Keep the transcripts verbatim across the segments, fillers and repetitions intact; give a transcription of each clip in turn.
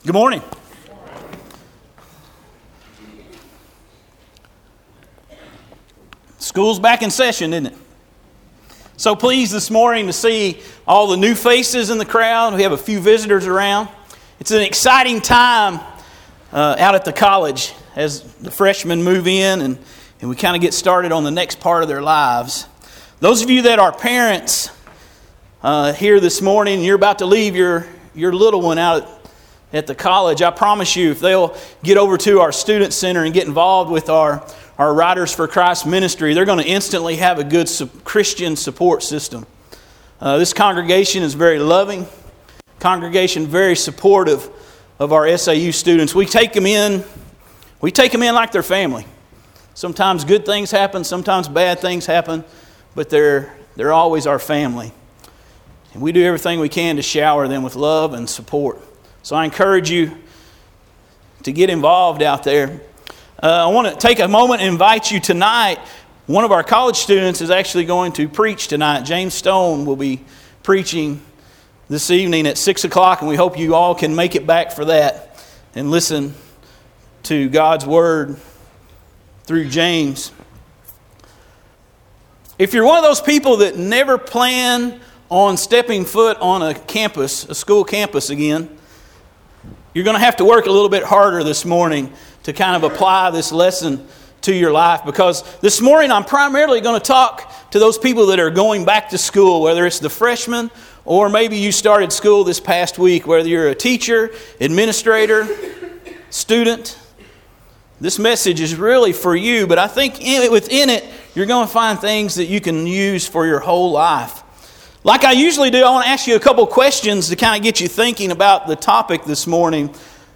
Good morning. School's back in session, isn't it? So pleased this morning to see all the new faces in the crowd. We have a few visitors around. It's an exciting time uh, out at the college as the freshmen move in and, and we kind of get started on the next part of their lives. Those of you that are parents uh, here this morning, you're about to leave your, your little one out at, at the college. I promise you, if they'll get over to our student center and get involved with our Our Riders for Christ ministry, they're going to instantly have a good Christian support system. Uh, this congregation is very loving, congregation very supportive of our S A U students. We take them in, we take them in like they're family. Sometimes good things happen, sometimes bad things happen, but they're they're always our family. And we do everything we can to shower them with love and support. So I encourage you to get involved out there. Uh, I want to take a moment and invite you tonight. One of our college students is actually going to preach tonight. James Stone will be preaching this evening at six o'clock, and we hope you all can make it back for that and listen to God's Word through James. If you're one of those people that never plan on stepping foot on a campus, a school campus again, you're going to have to work a little bit harder this morning to kind of apply this lesson to your life, because this morning I'm primarily going to talk to those people that are going back to school, whether it's the freshmen or maybe you started school this past week, whether you're a teacher, administrator, student. This message is really for you, but I think in it, within it, you're going to find things that you can use for your whole life. Like I usually do, I want to ask you a couple questions to kind of get you thinking about the topic this morning.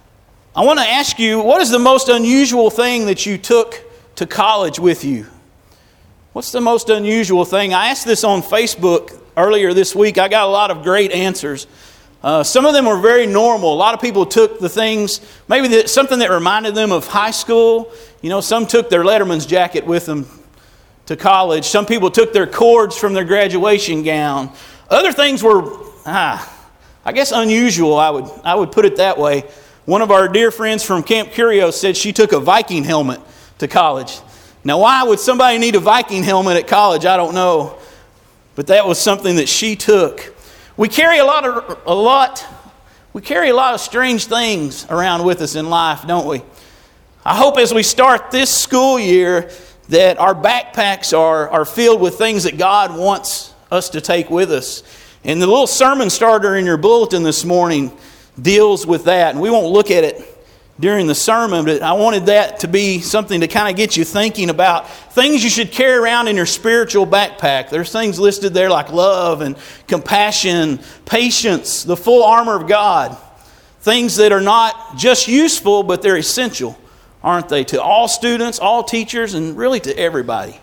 I want to ask you, what is the most unusual thing that you took to college with you? What's the most unusual thing? I asked this on Facebook earlier this week. I got a lot of great answers. Uh, some of them were very normal. A lot of people took the things, maybe that, something that reminded them of high school. You know, some took their Letterman's jacket with them to college. Some people took their cords from their graduation gown. Other things were, ah, I guess unusual, I would, I would put it that way. One of our dear friends from Camp Curio said she took a Viking helmet to college. Now, why would somebody need a Viking helmet at college? I don't know. But that was something that she took. We carry a lot of a lot. We carry a lot of strange things around with us in life, don't we? I hope as we start this school year that our backpacks are, are filled with things that God wants us to take with us. And the little sermon starter in your bulletin this morning deals with that, and we won't look at it during the sermon, but I wanted that to be something to kind of get you thinking about things you should carry around in your spiritual backpack. There's things listed there like love and compassion, patience, the full armor of God. Things that are not just useful, but they're essential, aren't they? To all students, all teachers, and really to everybody.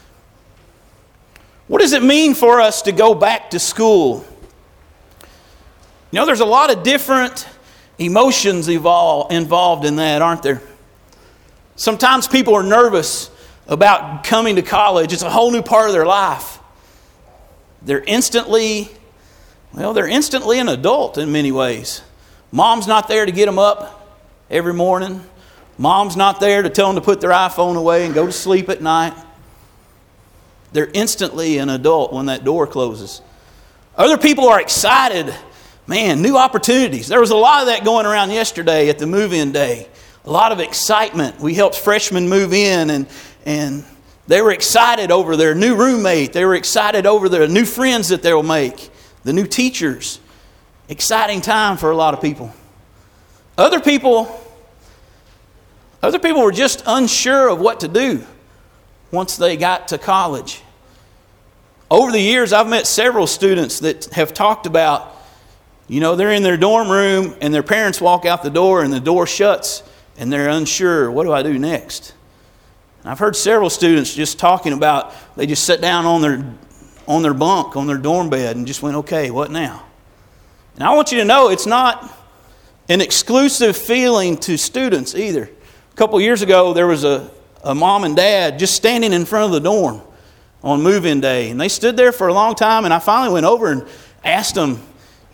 What does it mean for us to go back to school? You know, there's a lot of different emotions evol- involved in that, aren't there? Sometimes people are nervous about coming to college. It's a whole new part of their life. They're instantly, well, they're instantly an adult in many ways. Mom's not there to get them up every morning. Mom's not there to tell them to put their iPhone away and go to sleep at night. They're instantly an adult when that door closes. Other people are excited. Man, new opportunities. There was a lot of that going around yesterday at the move-in day. A lot of excitement. We helped freshmen move in, and, and they were excited over their new roommate. They were excited over their new friends that they'll make, the new teachers. Exciting time for a lot of people. Other people, other people were just unsure of what to do once they got to college. Over the years, I've met several students that have talked about, you know, they're in their dorm room and their parents walk out the door and the door shuts and they're unsure, what do I do next? And I've heard several students just talking about, they just sat down on their on their bunk, on their dorm bed and just went, okay, what now? And I want you to know it's not an exclusive feeling to students either. A couple years ago, there was a, a mom and dad just standing in front of the dorm on move-in day. And they stood there for a long time, and I finally went over and asked them,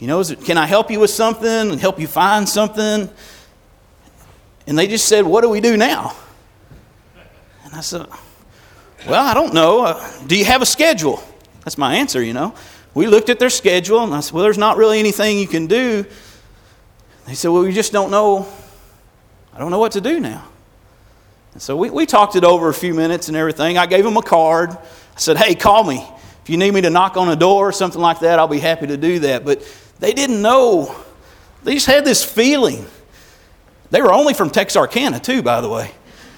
You know, is it, can I help you with something and help you find something? And they just said, what do we do now? And I said, well, I don't know. Uh, do you have a schedule? That's my answer, you know. We looked at their schedule, and I said, well, there's not really anything you can do. They said, well, we just don't know. I don't know what to do now. And so we, we talked it over a few minutes and everything. I gave them a card. I said, hey, call me. If you need me to knock on a door or something like that, I'll be happy to do that. But they didn't know. They just had this feeling. They were only from Texarkana, too, by the way.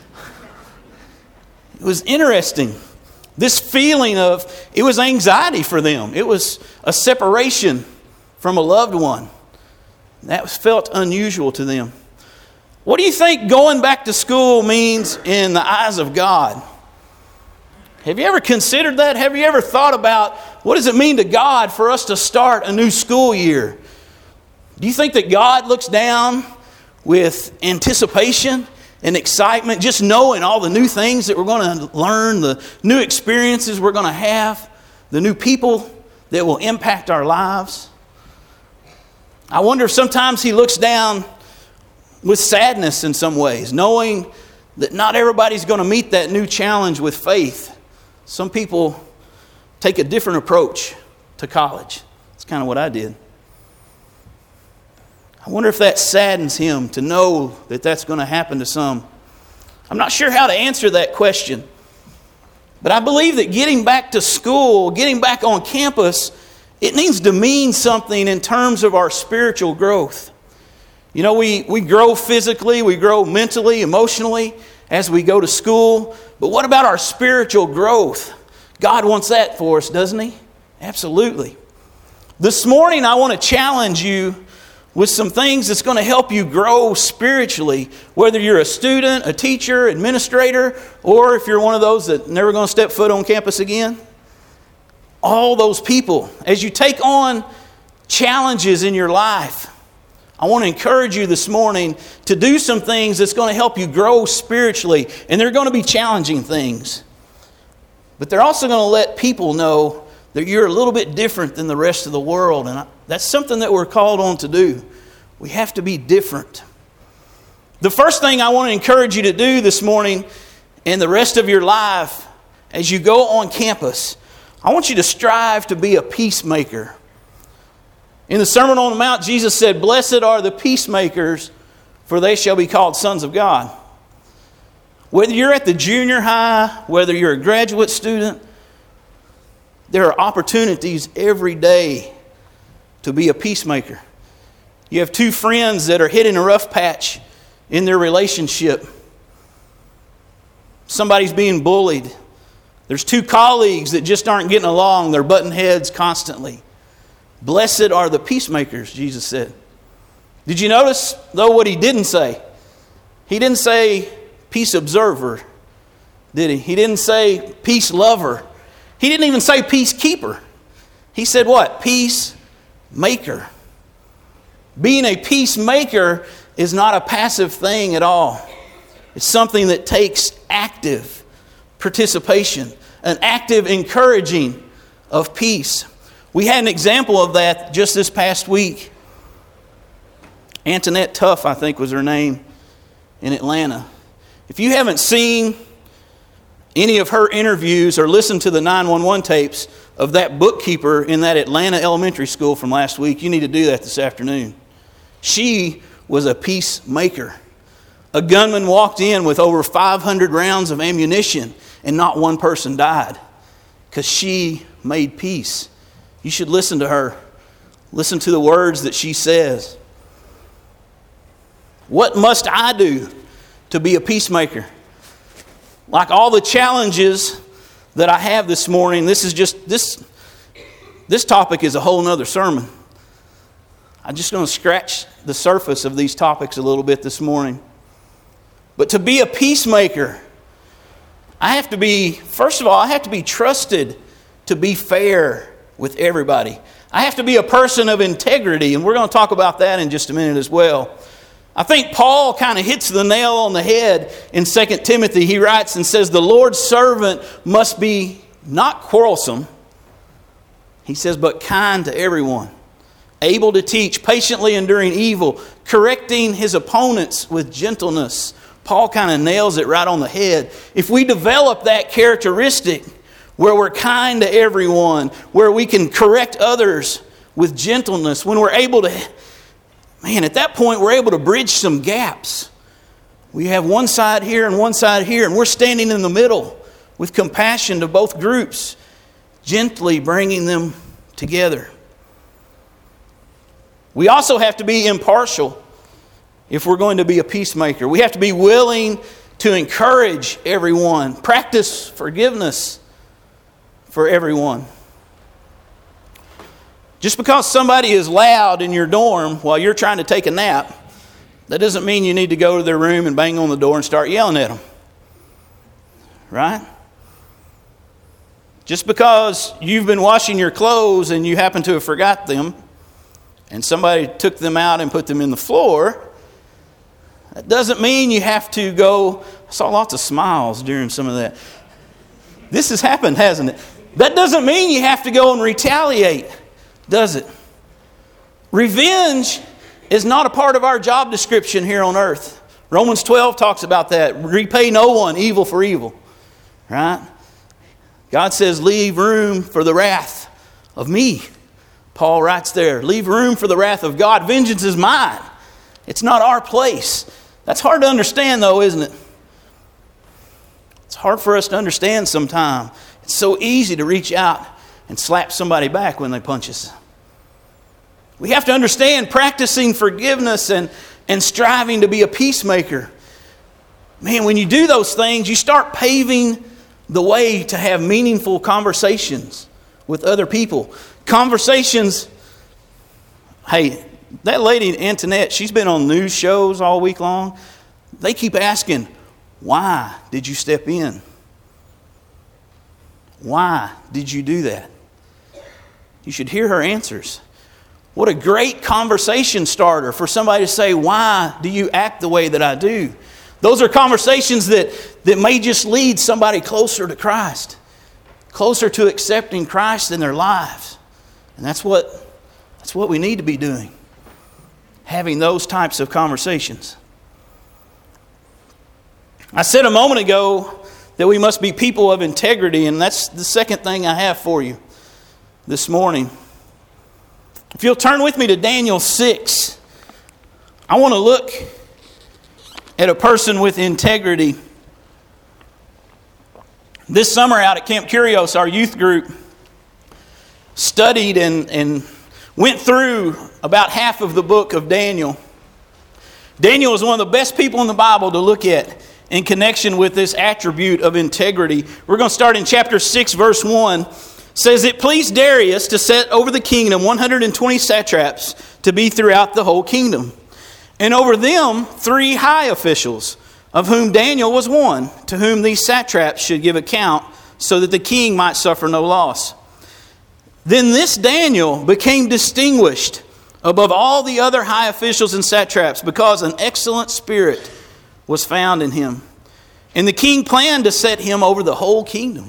It was interesting. This feeling of, it was anxiety for them. It was a separation from a loved one. That felt unusual to them. What do you think going back to school means in the eyes of God? Have you ever considered that? Have you ever thought about what does it mean to God for us to start a new school year? Do you think that God looks down with anticipation and excitement, just knowing all the new things that we're going to learn, the new experiences we're going to have, the new people that will impact our lives? I wonder if sometimes He looks down with sadness in some ways, knowing that not everybody's going to meet that new challenge with faith. Some people take a different approach to college. That's kind of what I did. I wonder if that saddens Him to know that that's going to happen to some. I'm not sure how to answer that question. But I believe that getting back to school, getting back on campus, it needs to mean something in terms of our spiritual growth. You know, we, we grow physically, we grow mentally, emotionally as we go to school. But what about our spiritual growth? God wants that for us, doesn't He? Absolutely. This morning I want to challenge you with some things that's going to help you grow spiritually, whether you're a student, a teacher, administrator, or if you're one of those that never going to step foot on campus again. All those people, as you take on challenges in your life, I want to encourage you this morning to do some things that's going to help you grow spiritually. And they're going to be challenging things. But they're also going to let people know that you're a little bit different than the rest of the world. And that's something that we're called on to do. We have to be different. The first thing I want to encourage you to do this morning and the rest of your life as you go on campus, I want you to strive to be a peacemaker. In the Sermon on the Mount, Jesus said, blessed are the peacemakers, for they shall be called sons of God. Whether you're at the junior high, whether you're a graduate student, there are opportunities every day to be a peacemaker. You have two friends that are hitting a rough patch in their relationship. Somebody's being bullied. There's two colleagues that just aren't getting along. They're butting heads constantly. Blessed are the peacemakers, Jesus said. Did you notice, though, what He didn't say? He didn't say peace observer, did He? He didn't say peace lover. He didn't even say peacekeeper. He said what? Peacemaker. Being a peacemaker is not a passive thing at all. It's something that takes active participation, an active encouraging of peace. We had an example of that just this past week. Antoinette Tuff, I think was her name, in Atlanta. If you haven't seen any of her interviews or listened to the nine one one tapes of that bookkeeper in that Atlanta elementary school from last week, you need to do that this afternoon. She was a peacemaker. A gunman walked in with over five hundred rounds of ammunition and not one person died because she made peace. You should listen to her. Listen to the words that she says. What must I do to be a peacemaker? Like all the challenges that I have this morning, this is just, this, this topic is a whole nother sermon. I'm just going to scratch the surface of these topics a little bit this morning. But to be a peacemaker, I have to be, first of all, I have to be trusted to be fair with everybody. I have to be a person of integrity, and we're going to talk about that in just a minute as well. I think Paul kind of hits the nail on the head in Second Timothy. He writes and says, the Lord's servant must be not quarrelsome, he says, but kind to everyone, able to teach, patiently enduring evil, correcting his opponents with gentleness. Paul kind of nails it right on the head. If we develop that characteristic where we're kind to everyone, where we can correct others with gentleness, when we're able to, man, at that point we're able to bridge some gaps. We have one side here and one side here, and we're standing in the middle with compassion to both groups, gently bringing them together. We also have to be impartial if we're going to be a peacemaker. We have to be willing to encourage everyone, practice forgiveness for everyone. Just because somebody is loud in your dorm while you're trying to take a nap, that doesn't mean you need to go to their room and bang on the door and start yelling at them. Right? Just because you've been washing your clothes and you happen to have forgot them, and somebody took them out and put them in the floor, that doesn't mean you have to go. I saw lots of smiles during some of that. This has happened, hasn't it? That doesn't mean you have to go and retaliate, does it? Revenge is not a part of our job description here on earth. Romans twelve talks about that. Repay no one evil for evil. Right? God says, leave room for the wrath of me. Paul writes there, leave room for the wrath of God. Vengeance is mine. It's not our place. That's hard to understand though, isn't it? It's hard for us to understand sometimes. It's so easy to reach out and slap somebody back when they punch us. We have to understand practicing forgiveness and, and striving to be a peacemaker. Man, when you do those things, you start paving the way to have meaningful conversations with other people. Conversations, hey, that lady Antoinette, she's been on news shows all week long. They keep asking, why did you step in? Why did you do that? You should hear her answers. What a great conversation starter for somebody to say, why do you act the way that I do? Those are conversations that, that may just lead somebody closer to Christ, closer to accepting Christ in their lives. And that's what, that's what we need to be doing, having those types of conversations. I said a moment ago that we must be people of integrity, and that's the second thing I have for you this morning. If you'll turn with me to Daniel six, I want to look at a person with integrity. This summer out at Camp Curios, our youth group studied and, and went through about half of the book of Daniel. Daniel is one of the best people in the Bible to look at in connection with this attribute of integrity. We're going to start in chapter six, verse one. It says, it pleased Darius to set over the kingdom one hundred twenty satraps to be throughout the whole kingdom, and over them three high officials, of whom Daniel was one, to whom these satraps should give account, so that the king might suffer no loss. Then this Daniel became distinguished above all the other high officials and satraps, because an excellent spirit was found in him. And the king planned to set him over the whole kingdom.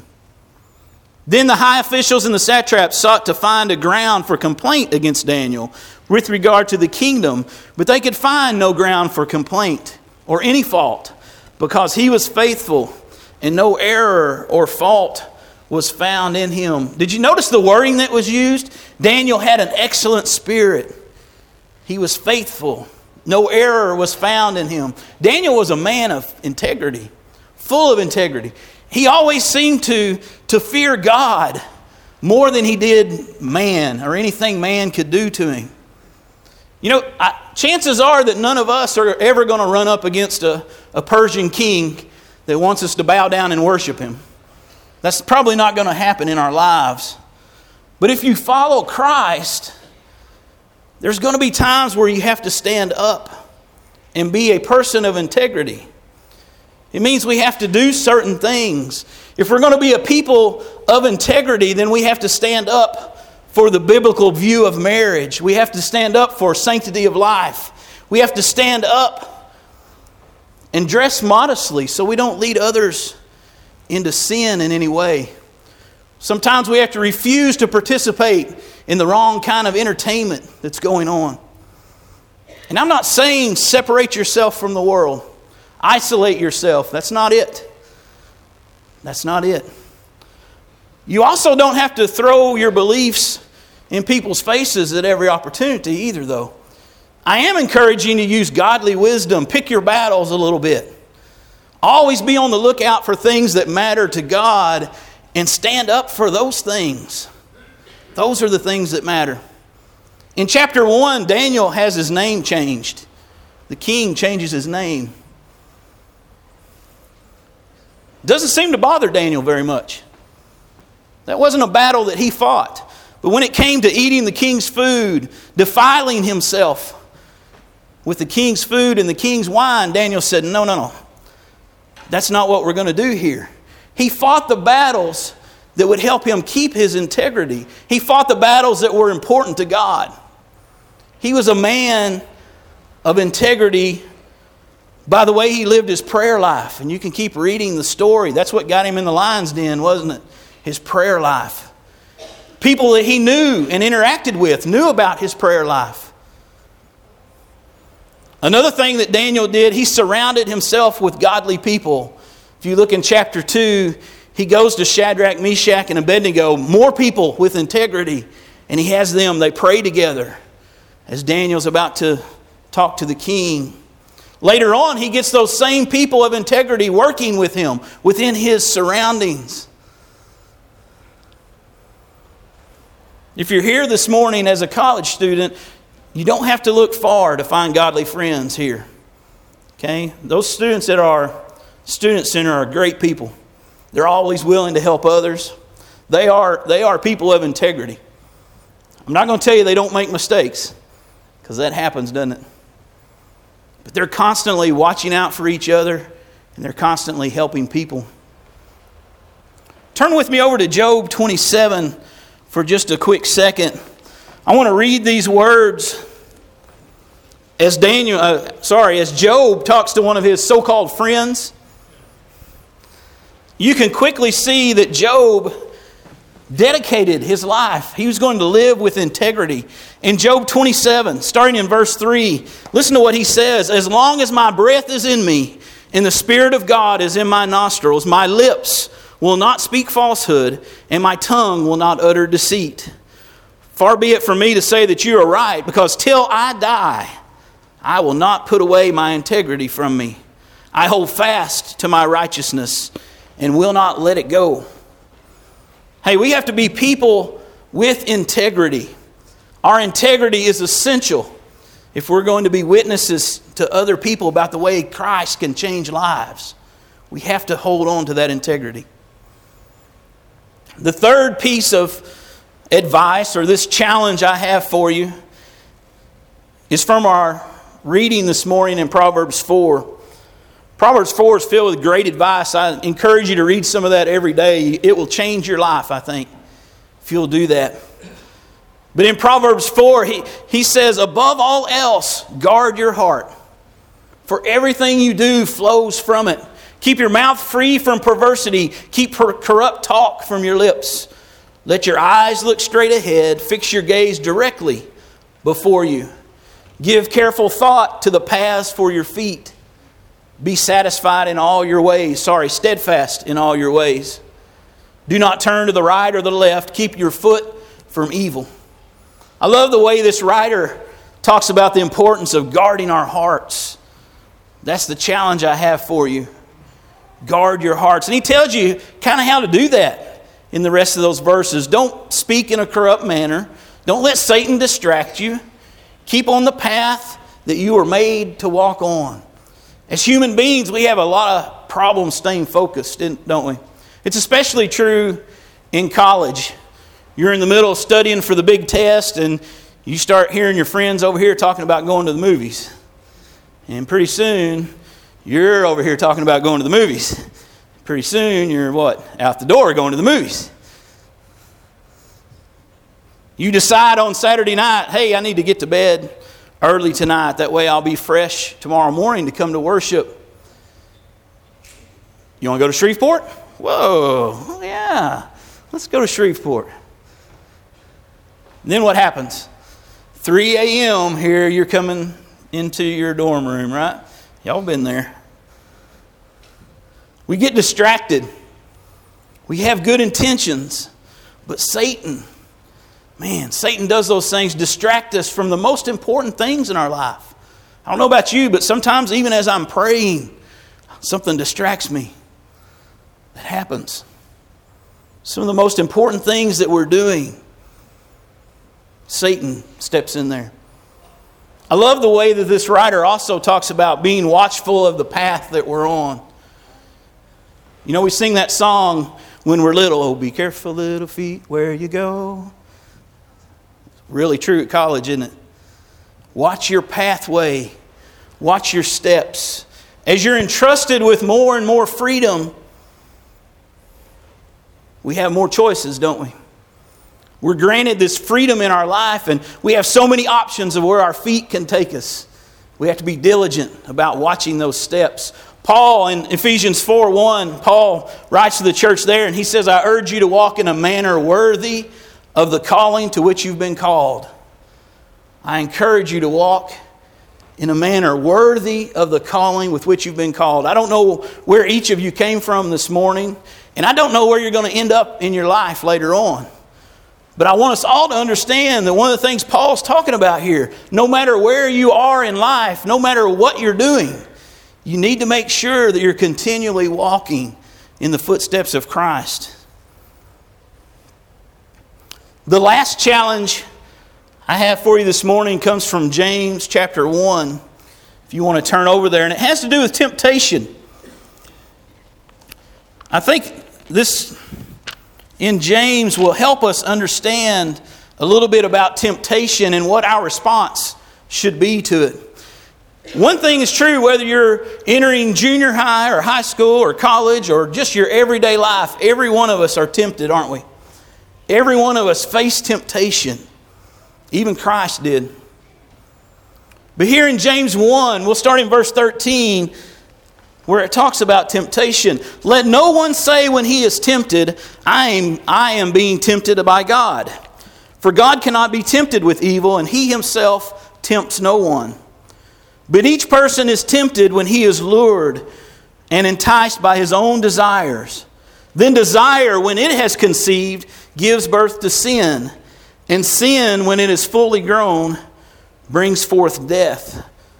Then the high officials and the satraps sought to find a ground for complaint against Daniel with regard to the kingdom, but they could find no ground for complaint or any fault, because he was faithful and no error or fault was found in him. Did you notice the wording that was used? Daniel had an excellent spirit. He was faithful. No error was found in him. Daniel was a man of integrity, full of integrity. He always seemed to, to fear God more than he did man or anything man could do to him. You know, I, chances are that none of us are ever going to run up against a, a Persian king that wants us to bow down and worship him. That's probably not going to happen in our lives. But if you follow Christ, there's going to be times where you have to stand up and be a person of integrity. It means we have to do certain things. If we're going to be a people of integrity, then we have to stand up for the biblical view of marriage. We have to stand up for sanctity of life. We have to stand up and dress modestly so we don't lead others into sin in any way. Sometimes we have to refuse to participate in the wrong kind of entertainment that's going on. And I'm not saying separate yourself from the world. Isolate yourself. That's not it. That's not it. You also don't have to throw your beliefs in people's faces at every opportunity either, though. I am encouraging you to use godly wisdom. Pick your battles a little bit. Always be on the lookout for things that matter to God and stand up for those things. Those are the things that matter. In chapter one, Daniel has his name changed. The king changes his name. Doesn't seem to bother Daniel very much. That wasn't a battle that he fought. But when it came to eating the king's food, defiling himself with the king's food and the king's wine, Daniel said, no, no, no. That's not what we're going to do here. He fought the battles that would help him keep his integrity. He fought the battles that were important to God. He was a man of integrity by the way he lived his prayer life. And you can keep reading the story. That's what got him in the lion's den, wasn't it? His prayer life. People that he knew and interacted with knew about his prayer life. Another thing that Daniel did, he surrounded himself with godly people. If you look in chapter two, he goes to Shadrach, Meshach, and Abednego, more people with integrity, and he has them, they pray together as Daniel's about to talk to the king. Later on, he gets those same people of integrity working with him within his surroundings. If you're here this morning as a college student, you don't have to look far to find godly friends here. Okay? Those students at our student center are great people. They're always willing to help others. They are, they are people of integrity. I'm not going to tell you they don't make mistakes, because that happens, doesn't it? But they're constantly watching out for each other, and they're constantly helping people. Turn with me over to Job twenty-seven for just a quick second. I want to read these words as Daniel, uh, sorry, as Job talks to one of his so-called friends. You can quickly see that Job dedicated his life. He was going to live with integrity. In Job twenty-seven, starting in verse three, listen to what he says. As long as my breath is in me and the Spirit of God is in my nostrils, my lips will not speak falsehood and my tongue will not utter deceit. Far be it from me to say that you are right, because till I die, I will not put away my integrity from me. I hold fast to my righteousness and will not let it go. Hey, we have to be people with integrity. Our integrity is essential if we're going to be witnesses to other people about the way Christ can change lives. We have to hold on to that integrity. The third piece of advice, or this challenge I have for you, is from our reading this morning in Proverbs four. Proverbs four is filled with great advice. I encourage you to read some of that every day. It will change your life, I think, if you'll do that. But in Proverbs four, he, he says, above all else, guard your heart, for everything you do flows from it. Keep your mouth free from perversity. Keep corrupt talk from your lips. Let your eyes look straight ahead. Fix your gaze directly before you. Give careful thought to the paths for your feet. Be satisfied in all your ways. Sorry, steadfast in all your ways. Do not turn to the right or the left. Keep your foot from evil. I love the way this writer talks about the importance of guarding our hearts. That's the challenge I have for you. Guard your hearts. And he tells you kind of how to do that in the rest of those verses. Don't speak in a corrupt manner. Don't let Satan distract you. Keep on the path that you were made to walk on. As human beings, we have a lot of problems staying focused, don't we? It's especially true in college. You're in the middle of studying for the big test, and you start hearing your friends over here talking about going to the movies. And pretty soon, you're over here talking about going to the movies. Pretty soon, you're what? Out the door going to the movies. You decide on Saturday night, hey, I need to get to bed early tonight. That way I'll be fresh tomorrow morning to come to worship. You want to go to Shreveport? Whoa, yeah. Let's go to Shreveport. And then what happens? three a.m. here, you're coming into your dorm room, right? Y'all been there. We get distracted. We have good intentions. But Satan, man, Satan does those things, distract us from the most important things in our life. I don't know about you, but sometimes even as I'm praying, something distracts me. That happens. Some of the most important things that we're doing, Satan steps in there. I love the way that this writer also talks about being watchful of the path that we're on. You know, we sing that song when we're little, oh, be careful, little feet, where you go. It's really true at college, isn't it? Watch your pathway. Watch your steps. As you're entrusted with more and more freedom, we have more choices, don't we? We're granted this freedom in our life, and we have so many options of where our feet can take us. We have to be diligent about watching those steps. Paul in Ephesians four one, Paul writes to the church there, and he says, I urge you to walk in a manner worthy of the calling to which you've been called. I encourage you to walk in a manner worthy of the calling with which you've been called. I don't know where each of you came from this morning, and I don't know where you're going to end up in your life later on. But I want us all to understand that one of the things Paul's talking about here, no matter where you are in life, no matter what you're doing, you need to make sure that you're continually walking in the footsteps of Christ. The last challenge I have for you this morning comes from James chapter one. If you want to turn over there, and it has to do with temptation. I think this in James will help us understand a little bit about temptation and what our response should be to it. One thing is true, whether you're entering junior high or high school or college or just your everyday life, every one of us are tempted, aren't we? Every one of us face temptation. Even Christ did. But here in James one, we'll start in verse thirteen, where it talks about temptation. Let no one say when he is tempted, I am, I am being tempted by God. For God cannot be tempted with evil, and he himself tempts no one. But each person is tempted when he is lured and enticed by his own desires. Then desire, when it has conceived, gives birth to sin. And sin, when it is fully grown, brings forth death.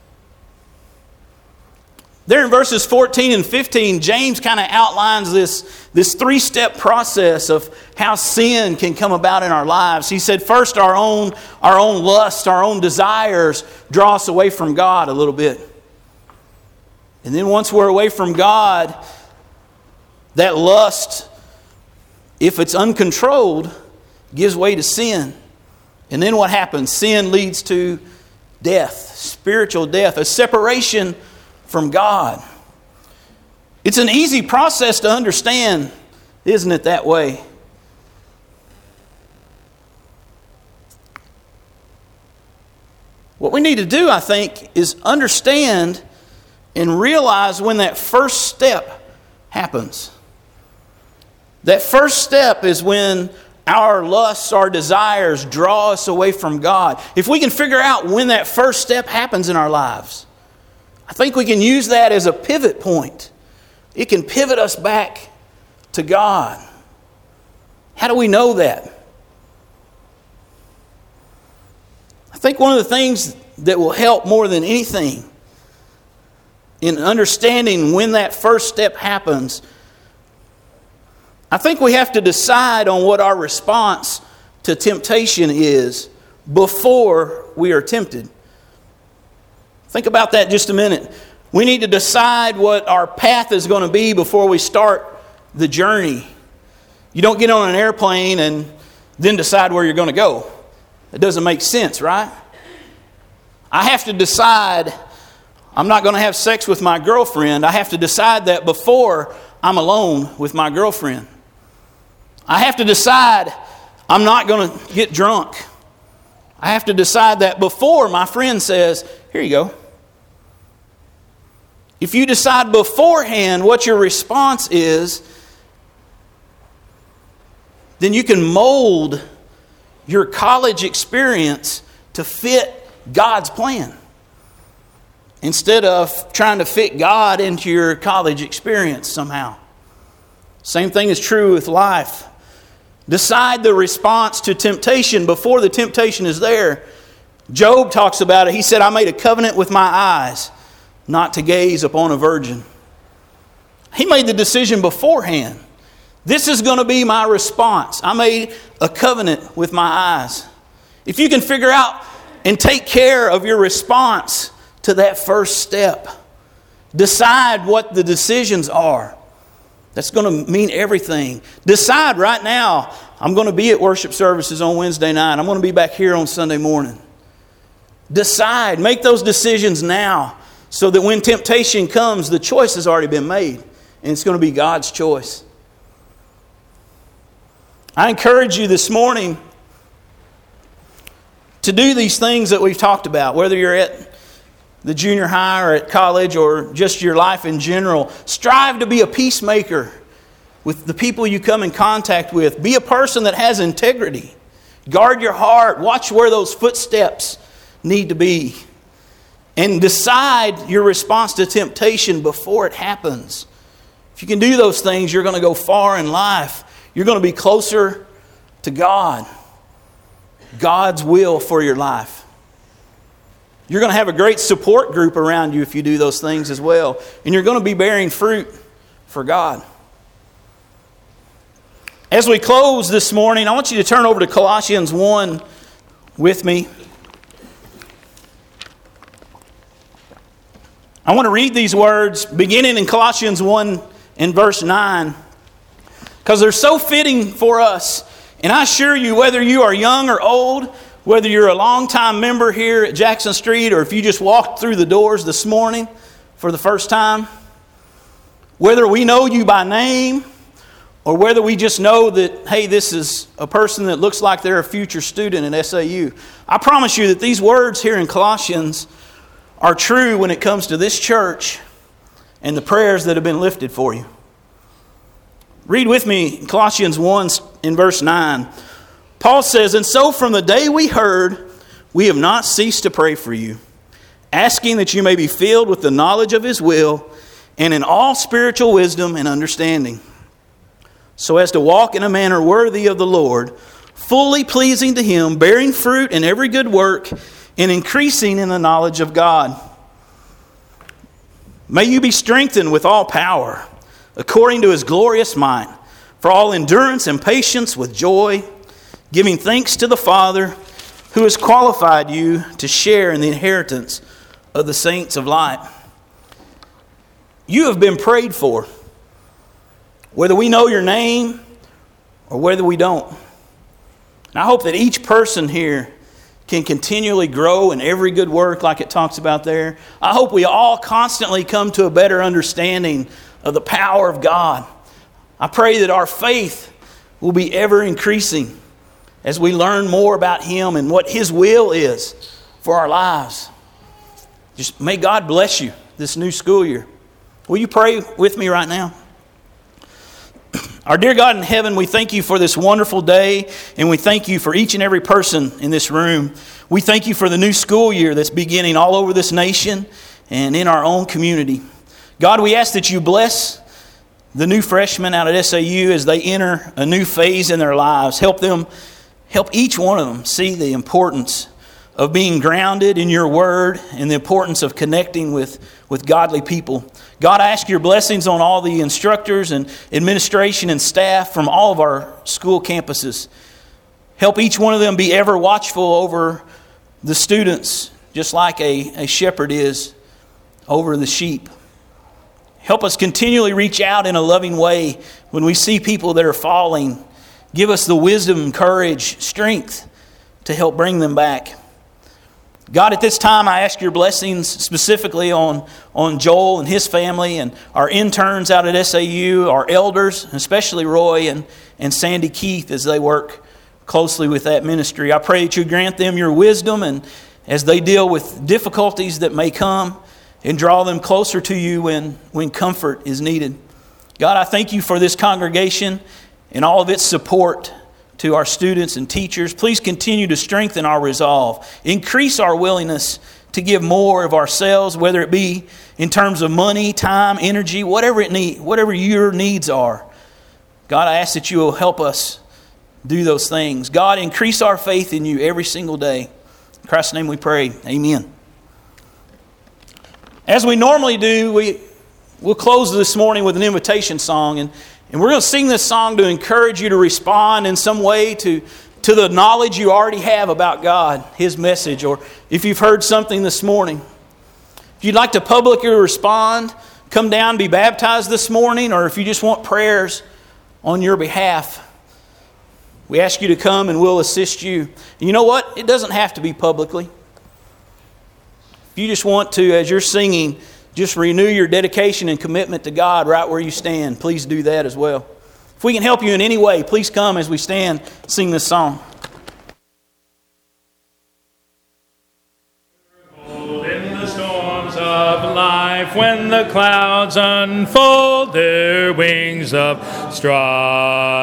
There in verses fourteen and fifteen, James kind of outlines this, this three-step process of how sin can come about in our lives. He said first our own, our own lust, our own desires draw us away from God a little bit. And then once we're away from God, that lust, if it's uncontrolled, gives way to sin. And then what happens? Sin leads to death, spiritual death, a separation from God. It's an easy process to understand, isn't it, that way? What we need to do, I think, is understand and realize when that first step happens. That first step is when our lusts, our desires draw us away from God. If we can figure out when that first step happens in our lives, I think we can use that as a pivot point. It can pivot us back to God. How do we know that? I think one of the things that will help more than anything in understanding when that first step happens, I think we have to decide on what our response to temptation is before we are tempted. Think about that just a minute. We need to decide what our path is going to be before we start the journey. You don't get on an airplane and then decide where you're going to go. It doesn't make sense, right? I have to decide I'm not going to have sex with my girlfriend. I have to decide that before I'm alone with my girlfriend. I have to decide I'm not going to get drunk. I have to decide that before my friend says, here you go. If you decide beforehand what your response is, then you can mold your college experience to fit God's plan, instead of trying to fit God into your college experience somehow. Same thing is true with life. Decide the response to temptation before the temptation is there. Job talks about it. He said, I made a covenant with my eyes not to gaze upon a virgin. He made the decision beforehand. This is going to be my response. I made a covenant with my eyes. If you can figure out and take care of your response to that first step, decide what the decisions are. That's going to mean everything. Decide right now, I'm going to be at worship services on Wednesday night. I'm going to be back here on Sunday morning. Decide. Make those decisions now so that when temptation comes, the choice has already been made. And it's going to be God's choice. I encourage you this morning to do these things that we've talked about, whether you're at the junior high or at college or just your life in general. Strive to be a peacemaker with the people you come in contact with. Be a person that has integrity. Guard your heart. Watch where those footsteps need to be. And decide your response to temptation before it happens. If you can do those things, you're going to go far in life. You're going to be closer to God. God's will for your life. You're going to have a great support group around you if you do those things as well. And you're going to be bearing fruit for God. As we close this morning, I want you to turn over to Colossians one with me. I want to read these words beginning in Colossians one and verse nine, because they're so fitting for us. And I assure you, whether you are young or old, whether you're a long-time member here at Jackson Street, or if you just walked through the doors this morning for the first time, whether we know you by name, or whether we just know that, hey, this is a person that looks like they're a future student at S A U, I promise you that these words here in Colossians are true when it comes to this church and the prayers that have been lifted for you. Read with me Colossians one in verse nine. Paul says, and so from the day we heard, we have not ceased to pray for you, asking that you may be filled with the knowledge of His will and in all spiritual wisdom and understanding, so as to walk in a manner worthy of the Lord, fully pleasing to Him, bearing fruit in every good work and increasing in the knowledge of God. May you be strengthened with all power, according to His glorious might, for all endurance and patience with joy, giving thanks to the Father who has qualified you to share in the inheritance of the saints of light. You have been prayed for, whether we know your name or whether we don't. And I hope that each person here can continually grow in every good work like it talks about there. I hope we all constantly come to a better understanding of the power of God. I pray that our faith will be ever increasing as we learn more about Him and what His will is for our lives. Just may God bless you this new school year. Will you pray with me right now? Our dear God in heaven, we thank You for this wonderful day, and we thank You for each and every person in this room. We thank You for the new school year that's beginning all over this nation and in our own community. God, we ask that You bless the new freshmen out at S A U as they enter a new phase in their lives. Help them, help each one of them see the importance of being grounded in Your word and the importance of connecting with, with godly people. God, I ask Your blessings on all the instructors and administration and staff from all of our school campuses. Help each one of them be ever watchful over the students, just like a, a shepherd is over the sheep. Help us continually reach out in a loving way when we see people that are falling. Give us the wisdom, courage, strength to help bring them back. God, at this time, I ask Your blessings specifically on, on Joel and his family and our interns out at S A U, our elders, especially Roy and, and Sandy Keith as they work closely with that ministry. I pray that You grant them Your wisdom and as they deal with difficulties that may come and draw them closer to You when, when comfort is needed. God, I thank You for this congregation and all of its support to our students and teachers. Please continue to strengthen our resolve. Increase our willingness to give more of ourselves, whether it be in terms of money, time, energy, whatever it need, whatever your needs are. God, I ask that you will help us do those things. God, increase our faith in you every single day. In Christ's name we pray. Amen. As we normally do, we, we'll close this morning with an invitation song. And, and we're going to sing this song to encourage you to respond in some way to, to the knowledge you already have about God, His message, or if you've heard something this morning. If you'd like to publicly respond, come down and be baptized this morning, or if you just want prayers on your behalf, we ask you to come and we'll assist you. And you know what? It doesn't have to be publicly. If you just want to, as you're singing, just renew your dedication and commitment to God right where you stand, please do that as well. If we can help you in any way, please come as we stand, sing this song. In the storms of life, when the clouds unfold their wings of strife.